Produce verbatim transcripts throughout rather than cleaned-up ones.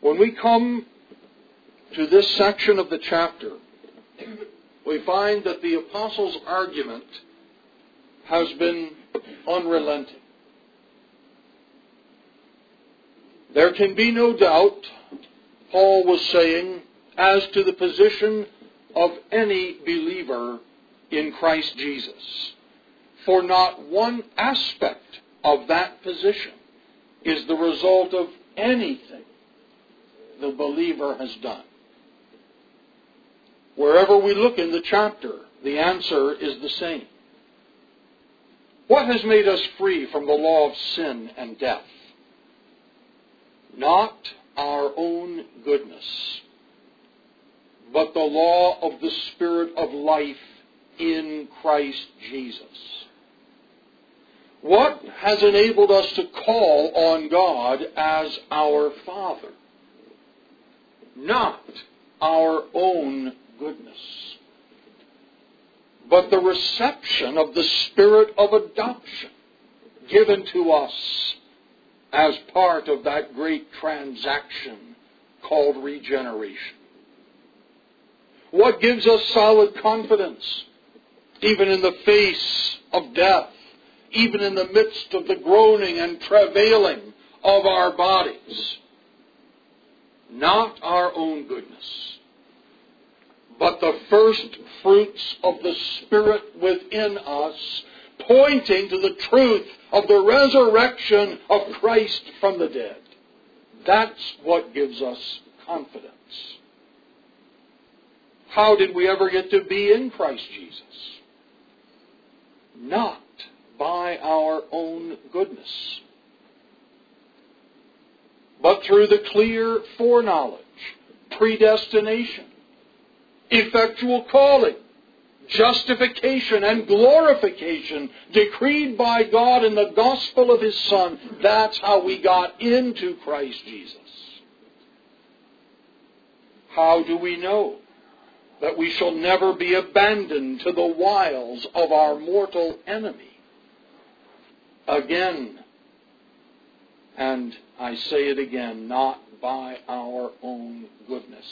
When we come to this section of the chapter, we find that the apostle's argument has been unrelenting. There can be no doubt, Paul was saying, as to the position of any believer in Christ Jesus. For not one aspect of that position is the result of anything the believer has done. Wherever we look in the chapter, the answer is the same. What has made us free from the law of sin and death? Not our own goodness, but the law of the Spirit of life in Christ Jesus. What has enabled us to call on God as our Father? Not our own goodness, but the reception of the Spirit of adoption given to us as part of that great transaction called regeneration. What gives us solid confidence, even in the face of death, even in the midst of the groaning and travailing of our bodies? Not our own goodness, but the first fruits of the Spirit within us, pointing to the truth of the resurrection of Christ from the dead. That's what gives us confidence. How did we ever get to be in Christ Jesus? Not by our own goodness, but through the clear foreknowledge, predestination, effectual calling, justification, and glorification decreed by God in the gospel of His Son. That's how we got into Christ Jesus. How do we know that we shall never be abandoned to the wiles of our mortal enemy? Again, and I say it again, not by our own goodness.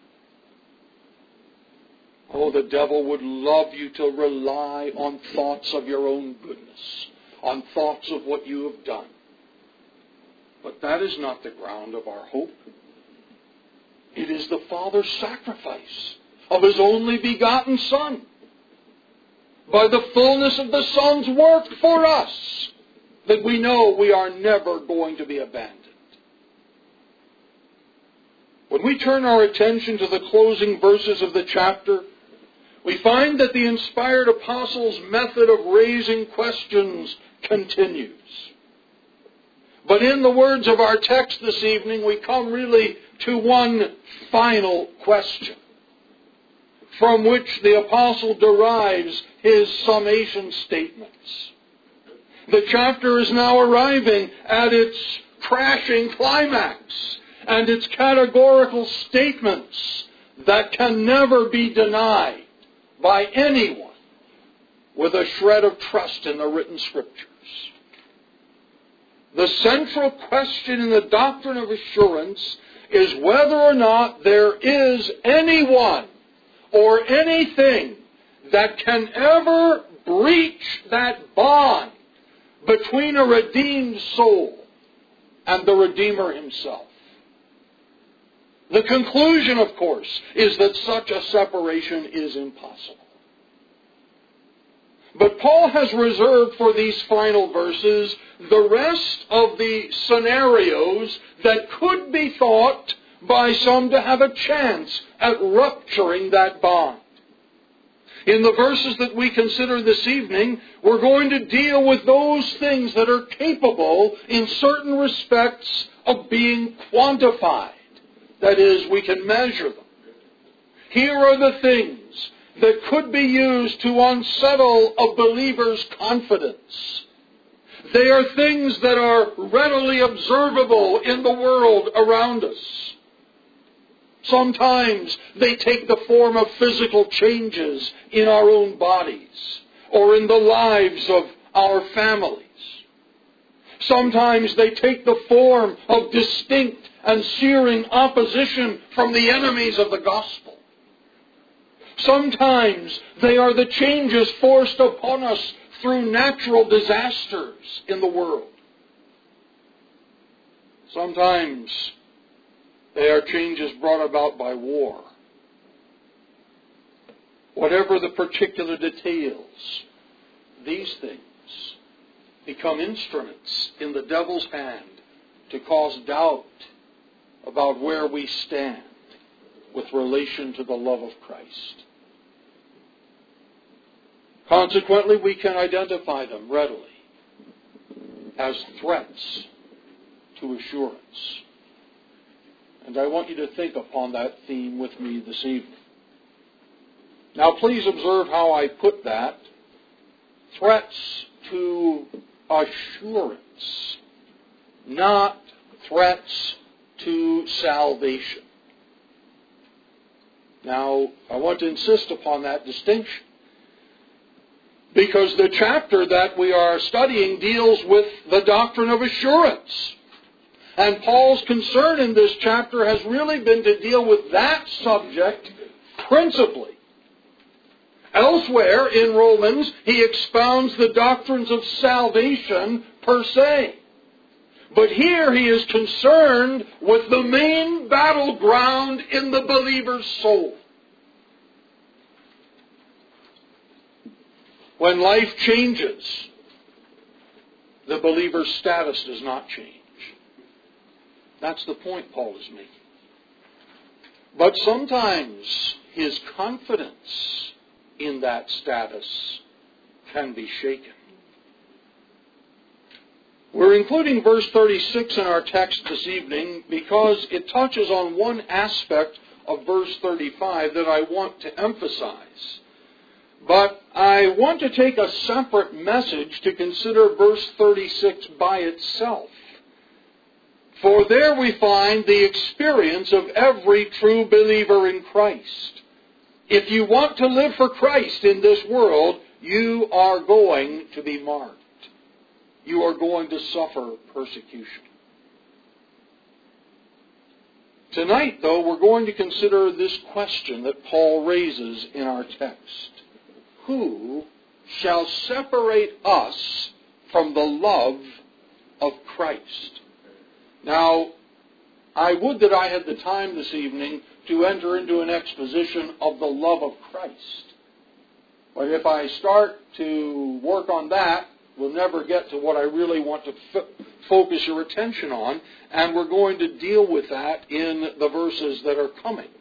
Oh, the devil would love you to rely on thoughts of your own goodness, on thoughts of what you have done. But that is not the ground of our hope. It is the Father's sacrifice of His only begotten Son. By the fullness of the Son's work for us, that we know we are never going to be abandoned. When we turn our attention to the closing verses of the chapter, we find that the inspired apostle's method of raising questions continues. But in the words of our text this evening, we come really to one final question, from which the apostle derives his summation statements. The chapter is now arriving at its crashing climax and its categorical statements that can never be denied by anyone with a shred of trust in the written Scriptures. The central question in the doctrine of assurance is whether or not there is anyone or anything that can ever breach that bond between a redeemed soul and the Redeemer Himself. The conclusion, of course, is that such a separation is impossible. But Paul has reserved for these final verses the rest of the scenarios that could be thought by some to have a chance at rupturing that bond. In the verses that we consider this evening, we're going to deal with those things that are capable, in certain respects, of being quantified. That is, we can measure them. Here are the things that could be used to unsettle a believer's confidence. They are things that are readily observable in the world around us. Sometimes they take the form of physical changes in our own bodies or in the lives of our families. Sometimes they take the form of distinct and searing opposition from the enemies of the gospel. Sometimes they are the changes forced upon us through natural disasters in the world. Sometimes they are changes brought about by war. Whatever the particular details, these things become instruments in the devil's hand to cause doubt about where we stand with relation to the love of Christ. Consequently, we can identify them readily as threats to assurance. And I want you to think upon that theme with me this evening. Now, please observe how I put that. Threats to assurance, not threats to salvation. Now, I want to insist upon that distinction, because the chapter that we are studying deals with the doctrine of assurance. And Paul's concern in this chapter has really been to deal with that subject principally. Elsewhere in Romans, he expounds the doctrines of salvation per se. But here he is concerned with the main battleground in the believer's soul. When life changes, the believer's status does not change. That's the point Paul is making. But sometimes his confidence in that status can be shaken. We're including verse thirty-six in our text this evening because it touches on one aspect of verse thirty-five that I want to emphasize. But I want to take a separate message to consider verse thirty-six by itself. For there we find the experience of every true believer in Christ. If you want to live for Christ in this world, you are going to be marked. You are going to suffer persecution. Tonight, though, we're going to consider this question that Paul raises in our text. Who shall separate us from the love of Christ? Now, I would that I had the time this evening to enter into an exposition of the love of Christ. But if I start to work on that, we'll never get to what I really want to f- focus your attention on, and we're going to deal with that in the verses that are coming.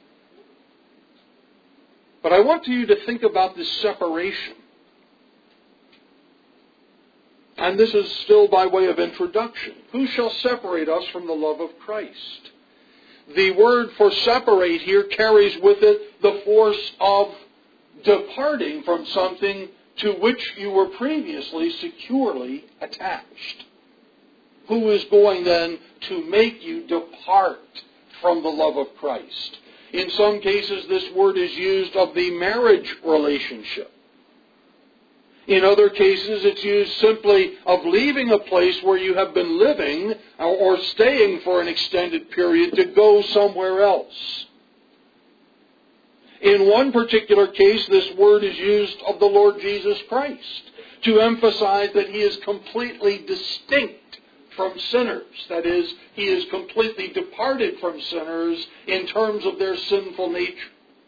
But I want you to think about this separation. And this is still by way of introduction. Who shall separate us from the love of Christ? The word for separate here carries with it the force of departing from something to which you were previously securely attached. Who is going then to make you depart from the love of Christ? In some cases, this word is used of the marriage relationship. In other cases, it's used simply of leaving a place where you have been living or staying for an extended period to go somewhere else. In one particular case, this word is used of the Lord Jesus Christ to emphasize that He is completely distinct from sinners. That is, He is completely departed from sinners in terms of their sinful nature.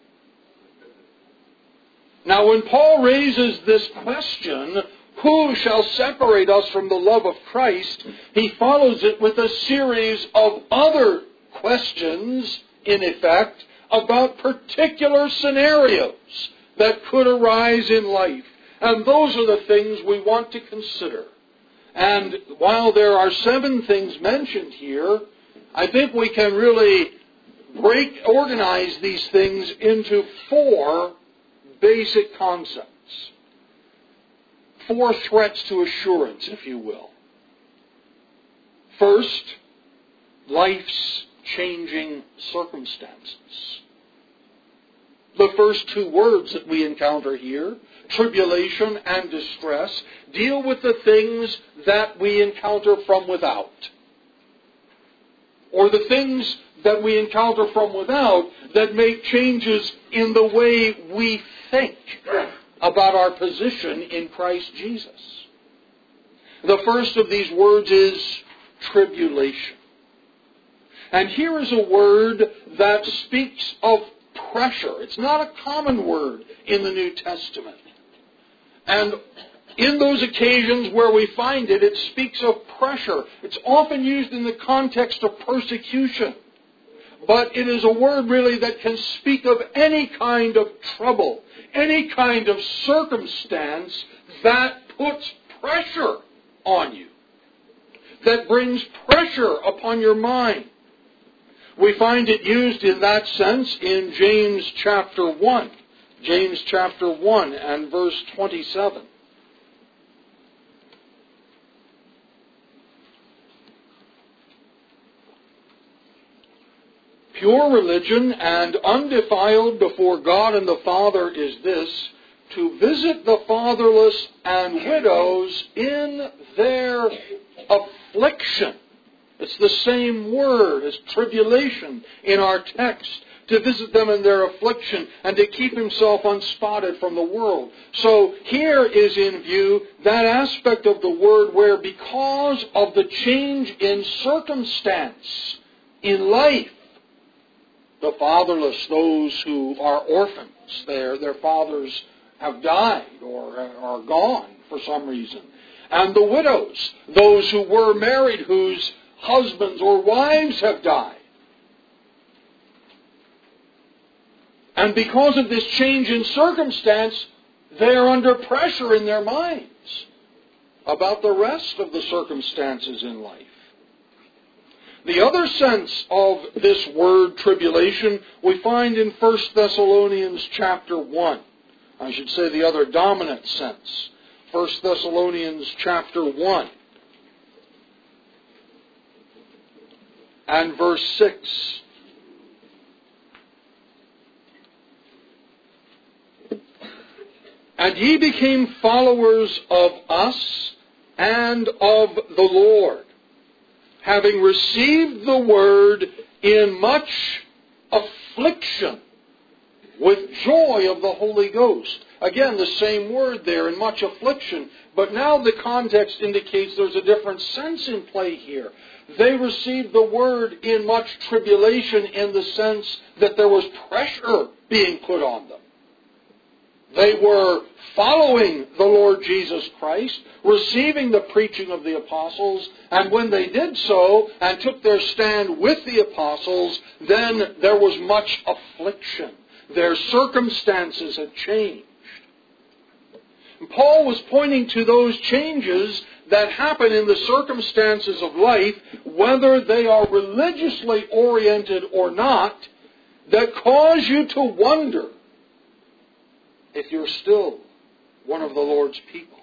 Now, when Paul raises this question, who shall separate us from the love of Christ, he follows it with a series of other questions, in effect, about particular scenarios that could arise in life. And those are the things we want to consider. And while there are seven things mentioned here, I think we can really break, organize these things into four basic concepts. Four threats to assurance, if you will. First, life's changing circumstances. The first two words that we encounter here tribulation and distress deal with the things that we encounter from without. Or the things that we encounter from without that make changes in the way we think about our position in Christ Jesus. The first of these words is tribulation. And here is a word that speaks of pressure. It's not a common word in the New Testament. And in those occasions where we find it, it speaks of pressure. It's often used in the context of persecution. But it is a word really that can speak of any kind of trouble, any kind of circumstance that puts pressure on you, that brings pressure upon your mind. We find it used in that sense in James chapter one. James chapter one and verse twenty-seven. Pure religion and undefiled before God and the Father is this, to visit the fatherless and widows in their affliction. It's the same word as tribulation in our text. To visit them in their affliction and to keep himself unspotted from the world. So here is in view that aspect of the word where because of the change in circumstance in life, the fatherless, those who are orphans, their, their fathers have died or are gone for some reason. And the widows, those who were married whose husbands or wives have died. And because of this change in circumstance, they are under pressure in their minds about the rest of the circumstances in life. The other sense of this word tribulation we find in First Thessalonians chapter one. I should say the other dominant sense. First Thessalonians chapter one and verse six. And ye became followers of us and of the Lord, having received the word in much affliction, with joy of the Holy Ghost. Again, the same word there, in much affliction. But now the context indicates there's a different sense in play here. They received the word in much tribulation in the sense that there was pressure being put on them. They were following the Lord Jesus Christ, receiving the preaching of the apostles, and when they did so and took their stand with the apostles, then there was much affliction. Their circumstances had changed. And Paul was pointing to those changes that happen in the circumstances of life, whether they are religiously oriented or not, that cause you to wonder if you're still one of the Lord's people.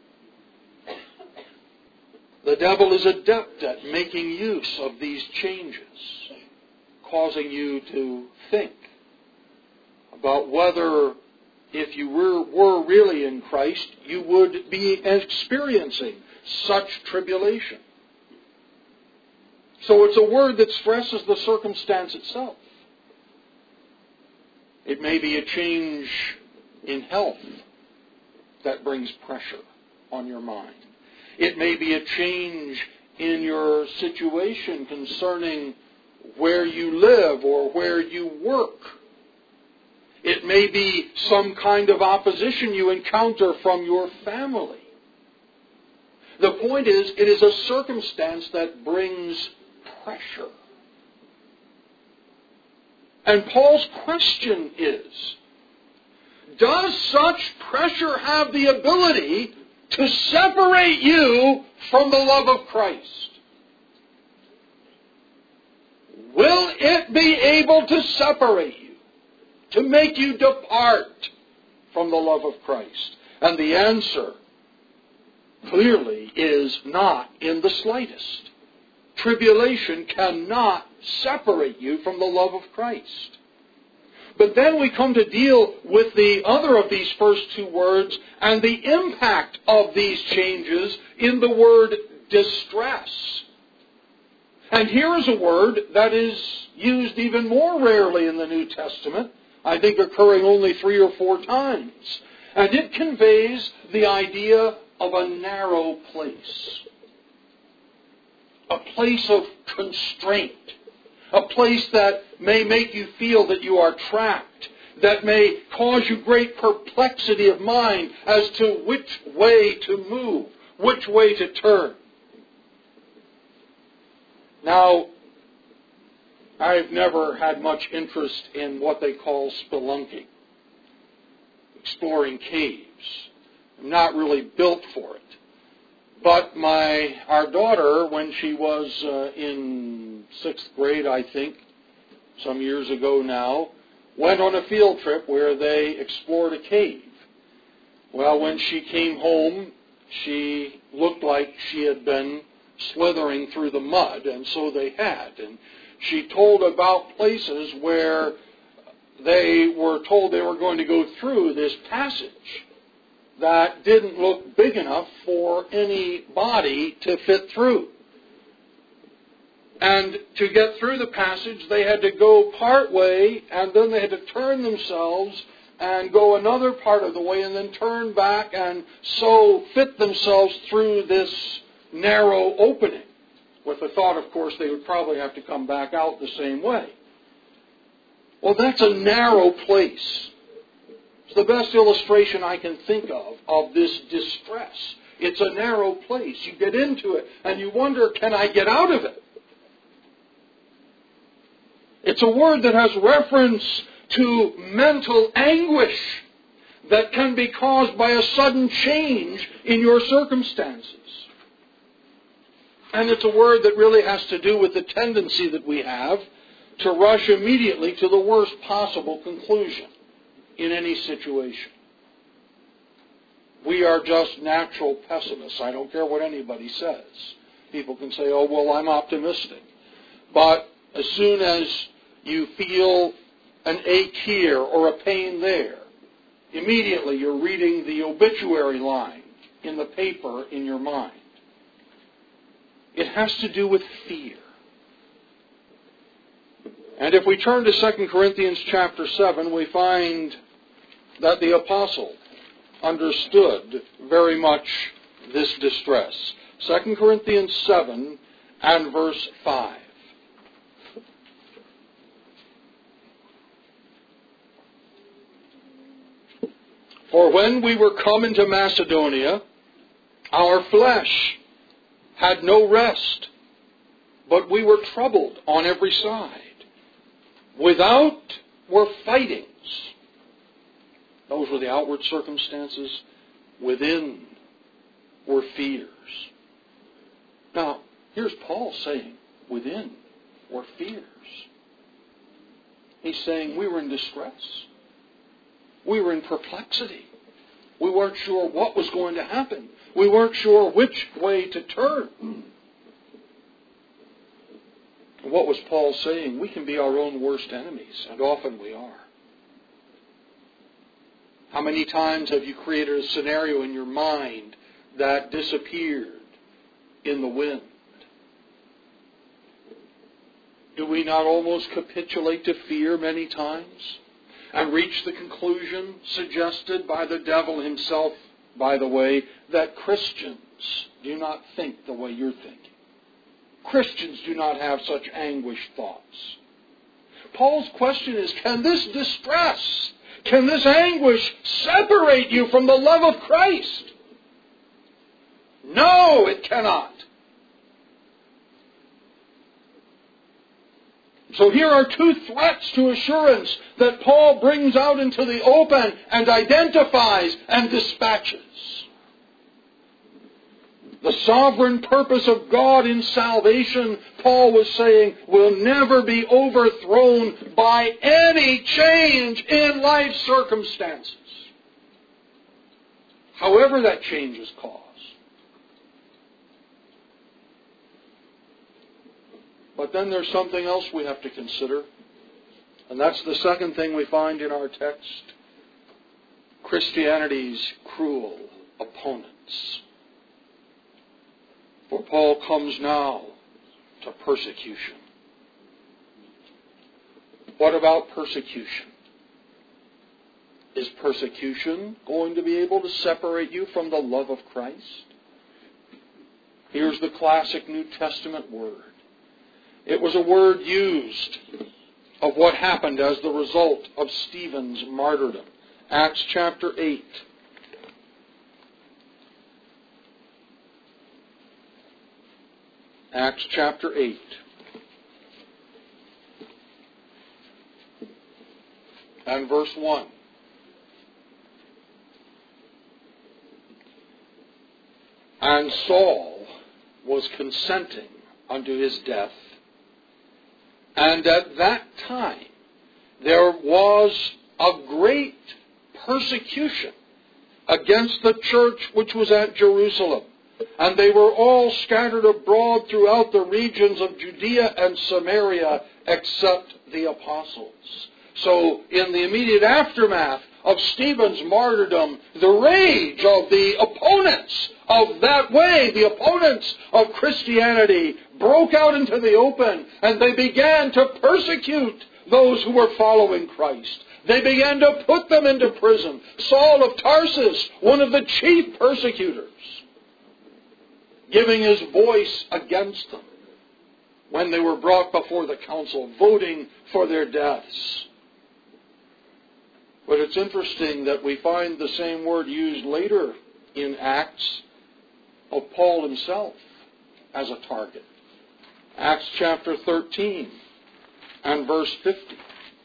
The devil is adept at making use of these changes, causing you to think about whether, if you were, were really in Christ, you would be experiencing such tribulation. So it's a word that stresses the circumstance itself. It may be a change in health that brings pressure on your mind. It may be a change in your situation concerning where you live or where you work. It may be some kind of opposition you encounter from your family. The point is, it is a circumstance that brings pressure. And Paul's question is, does such pressure have the ability to separate you from the love of Christ? Will it be able to separate you, to make you depart from the love of Christ? And the answer clearly is not in the slightest. Tribulation cannot separate you from the love of Christ. But then we come to deal with the other of these first two words and the impact of these changes in the word distress. And here is a word that is used even more rarely in the New Testament, I think occurring only three or four times. And it conveys the idea of a narrow place. A place of constraint. A place that may make you feel that you are trapped. That may cause you great perplexity of mind as to which way to move, which way to turn. Now, I've never had much interest in what they call spelunking, exploring caves. I'm not really built for it. But my our daughter, when she was uh, in sixth grade, I think, some years ago now, went on a field trip where they explored a cave. Well, when she came home, she looked like she had been slithering through the mud, and so they had. And she told about places where they were told they were going to go through this passage that didn't look big enough for any body to fit through. And to get through the passage, they had to go part way, and then they had to turn themselves and go another part of the way, and then turn back and so fit themselves through this narrow opening. With the thought, of course, they would probably have to come back out the same way. Well, that's a narrow place. It's the best illustration I can think of of this distress. It's a narrow place. You get into it, and you wonder, can I get out of it? It's a word that has reference to mental anguish that can be caused by a sudden change in your circumstances. And it's a word that really has to do with the tendency that we have to rush immediately to the worst possible conclusion in any situation. We are just natural pessimists. I don't care what anybody says. People can say, oh, well, I'm optimistic. But as soon as you feel an ache here or a pain there, immediately you're reading the obituary line in the paper in your mind. It has to do with fear. And if we turn to Second Corinthians chapter seven, we find that the apostle understood very much this distress. Second Corinthians seven and verse five. For when we were come into Macedonia, our flesh had no rest, but we were troubled on every side. Without were fightings. Those were the outward circumstances. Within were fears. Now, here's Paul saying, within were fears. He's saying we were in distress. We were in perplexity. We weren't sure what was going to happen. We weren't sure which way to turn. What was Paul saying? We can be our own worst enemies, and often we are. How many times have you created a scenario in your mind that disappeared in the wind? Do we not almost capitulate to fear many times and reach the conclusion suggested by the devil himself, by the way, that Christians do not think the way you're thinking? Christians do not have such anguished thoughts. Paul's question is, can this distress, can this anguish separate you from the love of Christ? No, it cannot. So here are two threats to assurance that Paul brings out into the open and identifies and dispatches. The sovereign purpose of God in salvation, Paul was saying, will never be overthrown by any change in life circumstances, however that change is caused. But then there's something else we have to consider. And that's the second thing we find in our text. Christianity's cruel opponents. For Paul comes now to persecution. What about persecution? Is persecution going to be able to separate you from the love of Christ? Here's the classic New Testament word. It was a word used of what happened as the result of Stephen's martyrdom. Acts chapter eight. Acts chapter eight. And verse one. And Saul was consenting unto his death. And at that time there was a great persecution against the church which was at Jerusalem. And they were all scattered abroad throughout the regions of Judea and Samaria, except the apostles. So, in the immediate aftermath of Stephen's martyrdom, the rage of the opponents of that way, the opponents of Christianity, broke out into the open, and they began to persecute those who were following Christ. They began to put them into prison. Saul of Tarsus, one of the chief persecutors, giving his voice against them when they were brought before the council, voting for their deaths. But it's interesting that we find the same word used later in Acts of Paul himself as a target. Acts chapter thirteen and verse fifty.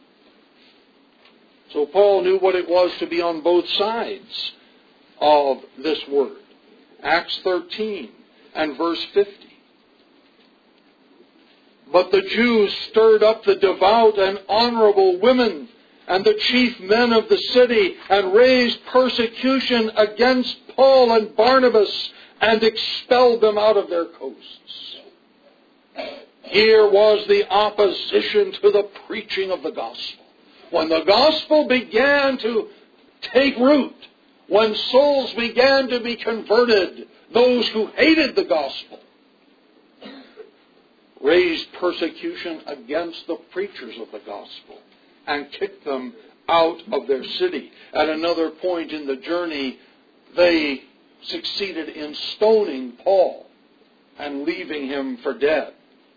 So Paul knew what it was to be on both sides of this word. Acts thirteen and verse fifty. But the Jews stirred up the devout and honorable women and the chief men of the city, and raised persecution against Paul and Barnabas, and expelled them out of their coasts. Here was the opposition to the preaching of the gospel. When the gospel began to take root, when souls began to be converted, those who hated the gospel raised persecution against the preachers of the gospel and kicked them out of their city. At another point in the journey, they succeeded in stoning Paul and leaving him for dead.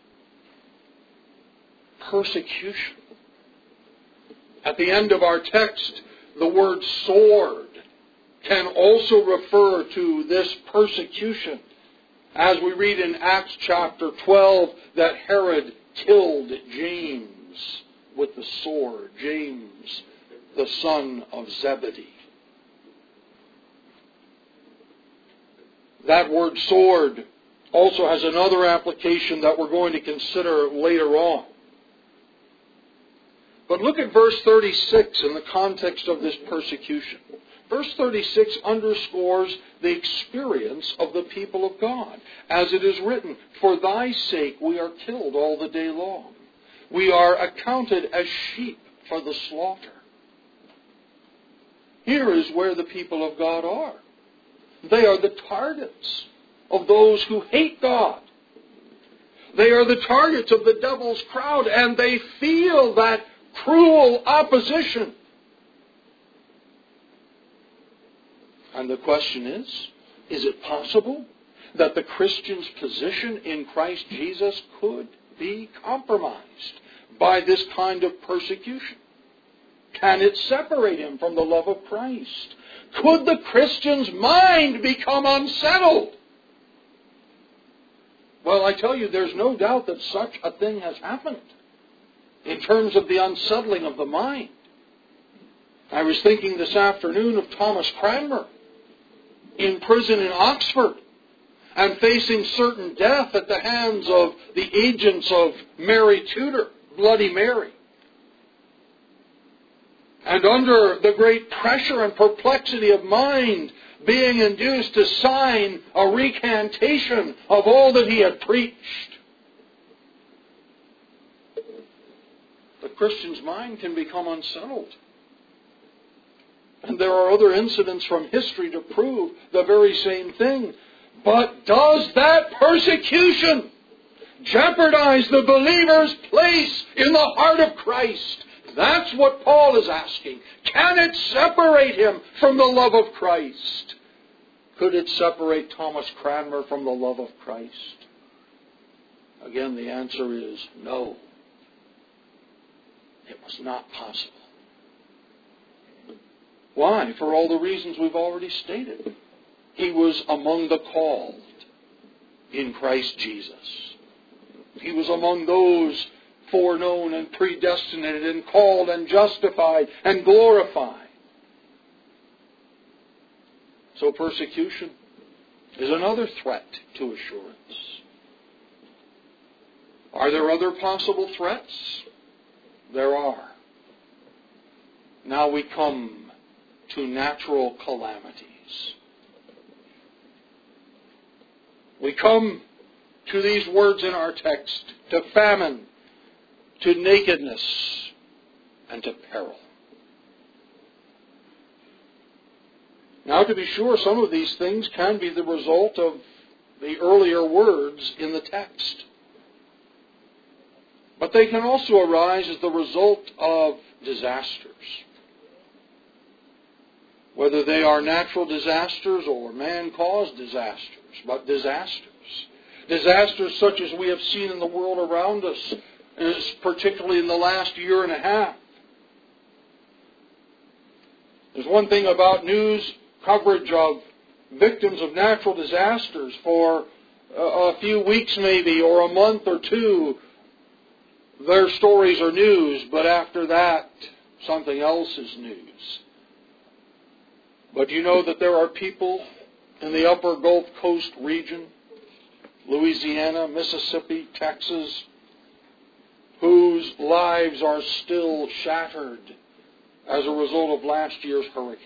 Persecution. At the end of our text, the word sword can also refer to this persecution. As we read in Acts chapter twelve that Herod killed James with the sword. James, the son of Zebedee. That word sword also has another application that we're going to consider later on. But look at verse thirty-six in the context of this persecution. Verse thirty-six underscores the experience of the people of God. As it is written, "For thy sake we are killed all the day long. We are accounted as sheep for the slaughter." Here is where the people of God are. They are the targets of those who hate God. They are the targets of the devil's crowd, and they feel that cruel opposition. And the question is, is it possible that the Christian's position in Christ Jesus could be compromised by this kind of persecution? Can it separate him from the love of Christ? Could the Christian's mind become unsettled? Well, I tell you, there's no doubt that such a thing has happened in terms of the unsettling of the mind. I was thinking this afternoon of Thomas Cranmer in prison in Oxford and facing certain death at the hands of the agents of Mary Tudor, Bloody Mary. And under the great pressure and perplexity of mind, being induced to sign a recantation of all that he had preached. the Christian's mind can become unsettled. And there are other incidents from history to prove the very same thing. But does that persecution jeopardize the believer's place in the heart of Christ? That's what Paul is asking. Can it separate him from the love of Christ? Could it separate Thomas Cranmer from the love of Christ? Again, the answer is no. It was not possible. Why? For all the reasons we've already stated. He was among the called in Christ Jesus. He was among those foreknown and predestinated and called and justified and glorified. So persecution is another threat to assurance. Are there other possible threats? There are. Now we come to natural calamities. We come to these words in our text, to famine, to nakedness, and to peril. Now, to be sure, some of these things can be the result of the earlier words in the text. But they can also arise as the result of disasters. Whether they are natural disasters or man-caused disasters, but disasters. Disasters such as we have seen in the world around us, particularly in the last year and a half. There's one thing about news coverage of victims of natural disasters for a few weeks maybe, or a month or two. Their stories are news, but after that, something else is news. But you know that there are people in the upper Gulf Coast region, Louisiana, Mississippi, Texas, whose lives are still shattered as a result of last year's hurricanes.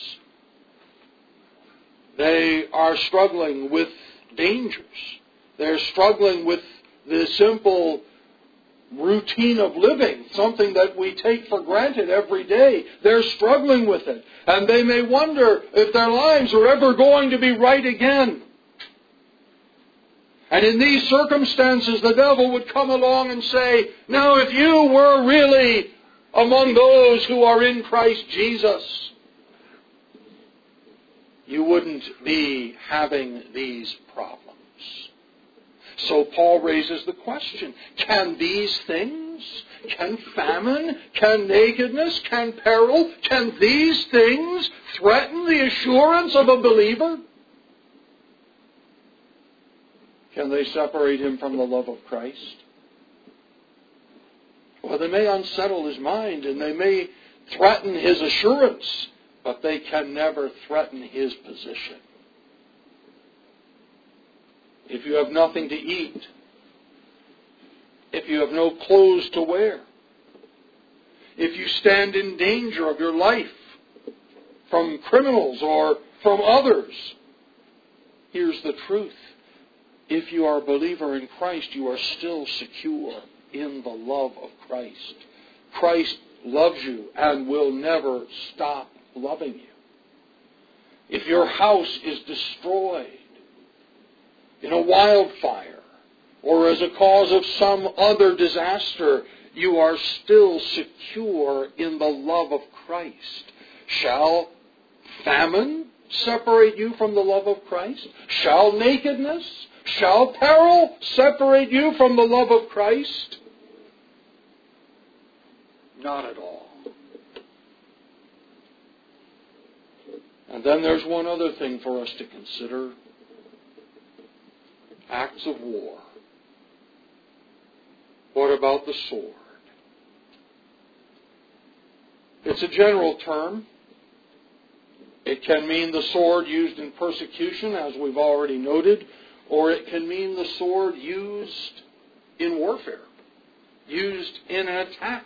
They are struggling with dangers. They're struggling with the simple routine of living, something that we take for granted every day. They're struggling with it. And they may wonder if their lives are ever going to be right again. And in these circumstances, the devil would come along and say, now if you were really among those who are in Christ Jesus, you wouldn't be having these problems. So Paul raises the question, can these things, can famine, can nakedness, can peril, can these things threaten the assurance of a believer? Can they separate him from the love of Christ? Well, they may unsettle his mind and they may threaten his assurance, but they can never threaten his position. If you have nothing to eat, if you have no clothes to wear, if you stand in danger of your life from criminals or from others, here's the truth. If you are a believer in Christ, you are still secure in the love of Christ. Christ loves you and will never stop loving you. If your house is destroyed in a wildfire or as a cause of some other disaster, you are still secure in the love of Christ. Shall famine separate you from the love of Christ? Shall nakedness, shall peril separate you from the love of Christ? Not at all. And then there's one other thing for us to consider. Acts of war. What about the sword? It's a general term. It can mean the sword used in persecution, as we've already noted, or it can mean the sword used in warfare, used in an attack.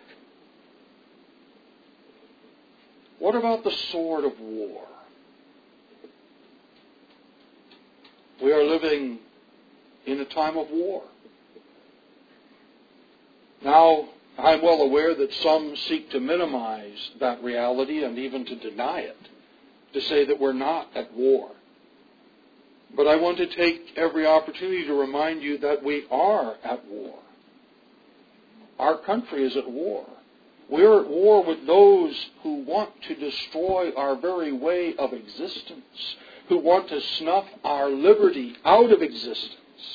What about the sword of war? We are living in a time of war. Now, I'm well aware that some seek to minimize that reality and even to deny it, to say that we're not at war. But I want to take every opportunity to remind you that we are at war. Our country is at war. We're at war with those who want to destroy our very way of existence, who want to snuff our liberty out of existence.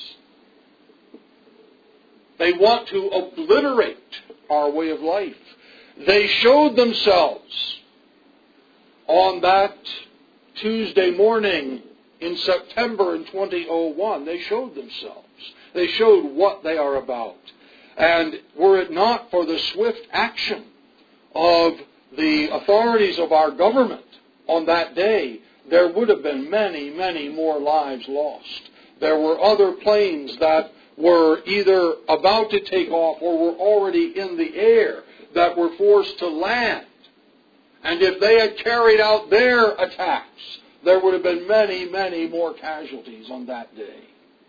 They want to obliterate our way of life. They showed themselves on that Tuesday morning in September in two thousand one. They showed themselves. They showed what they are about. And were it not for the swift action of the authorities of our government on that day, there would have been many, many more lives lost. There were other planes that were either about to take off or were already in the air that were forced to land. And if they had carried out their attacks, there would have been many, many more casualties on that day.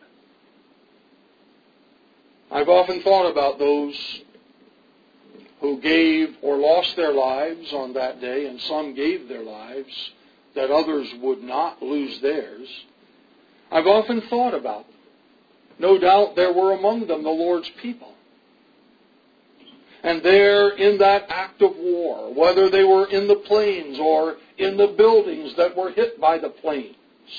I've often thought about those who gave or lost their lives on that day, and some gave their lives that others would not lose theirs. I've often thought about them. No doubt there were among them the Lord's people. And there in that act of war, whether they were in the planes or in the buildings that were hit by the planes,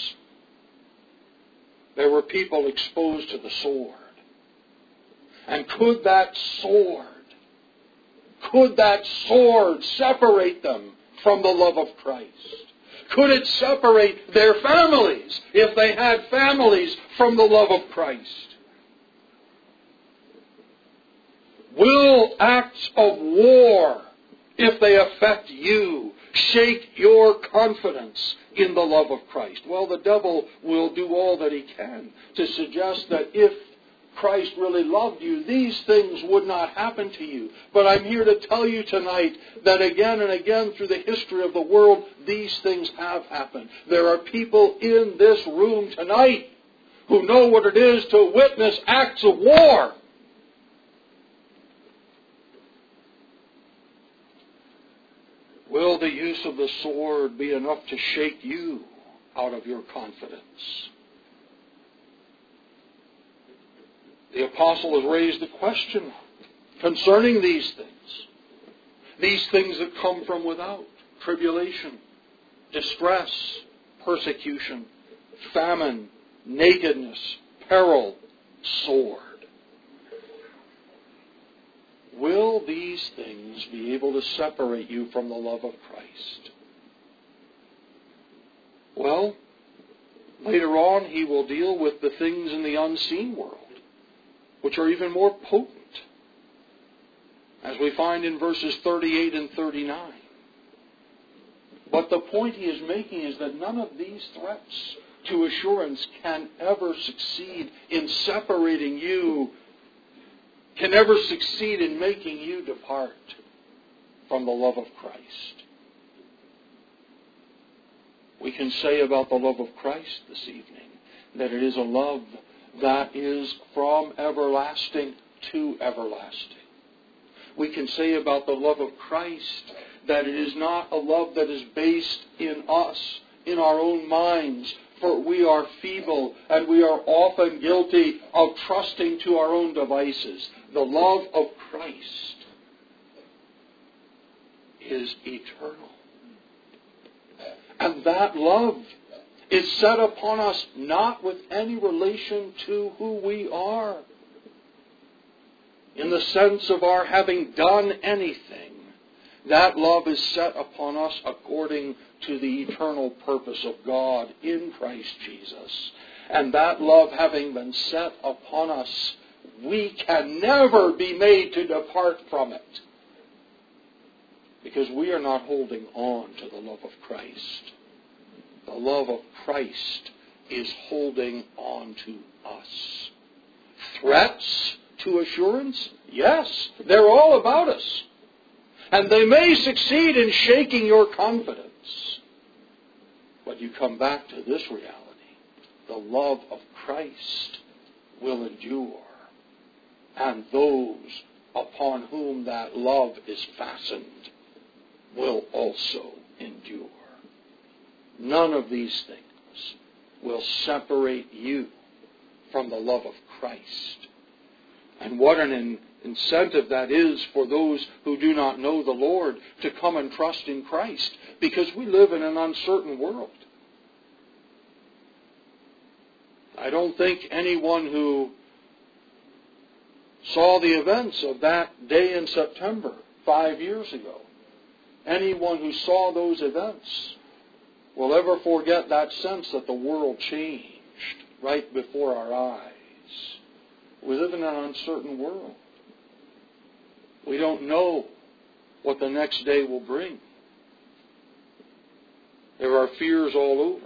there were people exposed to the sword. And could that sword, could that sword separate them from the love of Christ? Could it separate their families, if they had families, from the love of Christ? Will acts of war, if they affect you, shake your confidence in the love of Christ? Well, the devil will do all that he can to suggest that if Christ really loved you, these things would not happen to you. But I'm here to tell you tonight that again and again through the history of the world, these things have happened. There are people in this room tonight who know what it is to witness acts of war. Will the use of the sword be enough to shake you out of your confidence? The apostle has raised the question concerning these things. These things that come from without. Tribulation, distress, persecution, famine, nakedness, peril, sword. Will these things be able to separate you from the love of Christ? Well, later on he will deal with the things in the unseen world, which are even more potent, as we find in verses thirty-eight and thirty-nine. But the point he is making is that none of these threats to assurance can ever succeed in separating you, can ever succeed in making you depart from the love of Christ. We can say about the love of Christ this evening that it is a love that is from everlasting to everlasting. We can say about the love of Christ that it is not a love that is based in us, in our own minds, for we are feeble and we are often guilty of trusting to our own devices. The love of Christ is eternal. And that love is set upon us not with any relation to who we are, in the sense of our having done anything. That love is set upon us according to the eternal purpose of God in Christ Jesus. And that love having been set upon us, we can never be made to depart from it, because we are not holding on to the love of Christ. The love of Christ is holding on to us. Threats to assurance? Yes, they're all about us. And they may succeed in shaking your confidence. But you come back to this reality. The love of Christ will endure. And those upon whom that love is fastened will also endure. None of these things will separate you from the love of Christ. And what an in- incentive that is for those who do not know the Lord to come and trust in Christ, because we live in an uncertain world. I don't think anyone who saw the events of that day in September five years ago, anyone who saw those events will ever forget that sense that the world changed right before our eyes. We live in an uncertain world. We don't know what the next day will bring. There are fears all over.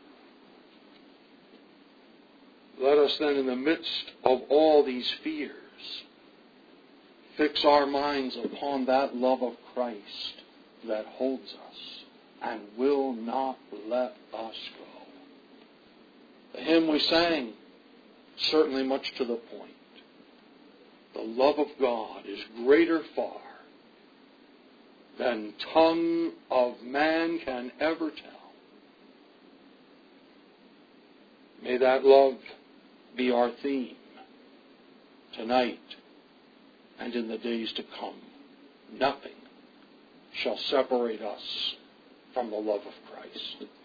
Let us then, in the midst of all these fears, fix our minds upon that love of Christ that holds us and will not let us go. The hymn we sang, certainly much to the point. The love of God is greater far than tongue of man can ever tell. May that love be our theme tonight and in the days to come. Nothing shall separate us from the love of Christ.